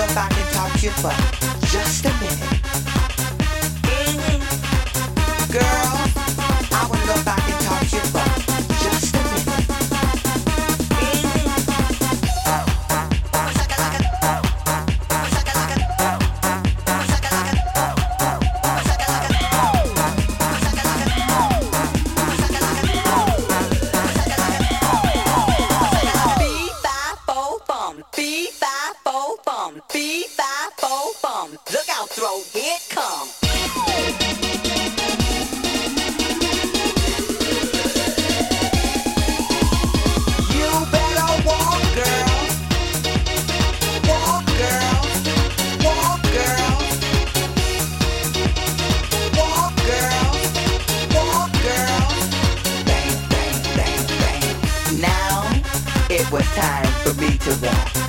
if I can talk to you for just a minute. Girl, I wanna know if I can talk to you for just a minute. Look out, throw, here it come. You better walk, girl. Walk, girl. Walk, girl. Walk, girl. Walk, girl. Bang, bang, bang, bang. Now it was time for me to walk.